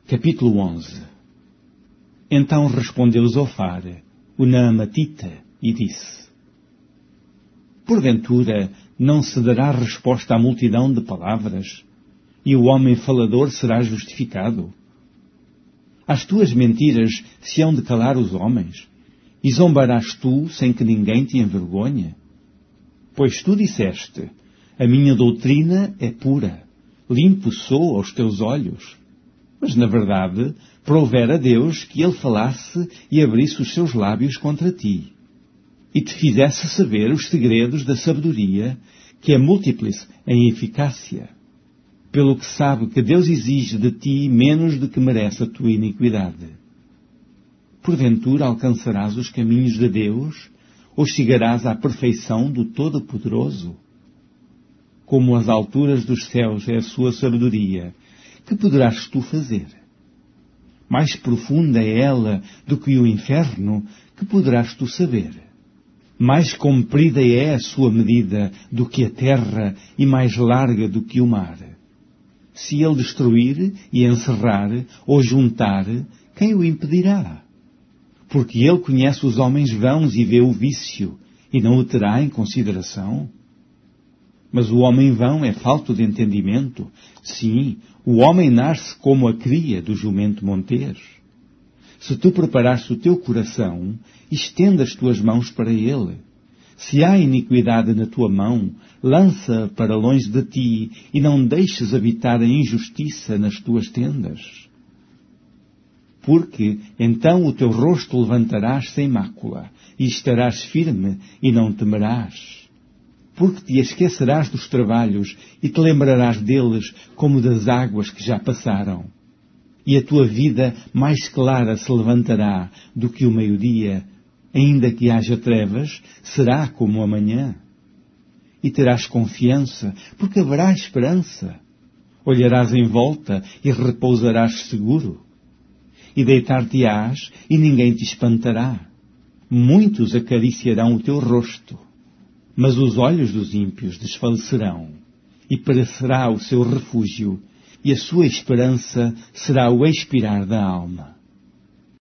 Capítulo 11. Então respondeu Zofar, o Naamatita, e disse: Porventura não se dará resposta à multidão de palavras, e o homem falador será justificado? Às tuas mentiras se hão de calar os homens, e zombarás tu sem que ninguém te envergonhe? Pois tu disseste: a minha doutrina é pura, limpo sou aos teus olhos. Mas, na verdade, provera Deus que ele falasse e abrisse os seus lábios contra ti, e te fizesse saber os segredos da sabedoria, que é múltiplis em eficácia, pelo que sabe que Deus exige de ti menos do que merece a tua iniquidade. Porventura alcançarás os caminhos de Deus, ou chegarás à perfeição do Todo-Poderoso? Como as alturas dos céus é a sua sabedoria, que poderás tu fazer? Mais profunda é ela do que o inferno, que poderás tu saber? Mais comprida é a sua medida do que a terra e mais larga do que o mar. Se ele destruir e encerrar ou juntar, quem o impedirá? Porque ele conhece os homens vãos e vê o vício, e não o terá em consideração? Mas o homem vão é falto de entendimento. Sim, o homem nasce como a cria do jumento monteiro. Se tu preparaste o teu coração, estenda as tuas mãos para ele. Se há iniquidade na tua mão, lança para longe de ti, e não deixes habitar a injustiça nas tuas tendas. Porque então o teu rosto levantarás sem mácula, e estarás firme, e não temerás. Porque te esquecerás dos trabalhos e te lembrarás deles como das águas que já passaram. E a tua vida mais clara se levantará do que o meio-dia, ainda que haja trevas, será como a manhã. E terás confiança, porque haverá esperança. Olharás em volta e repousarás seguro. E deitar-te-ás e ninguém te espantará. Muitos acariciarão o teu rosto. Mas os olhos dos ímpios desfalecerão, e perecerá o seu refúgio, e a sua esperança será o expirar da alma.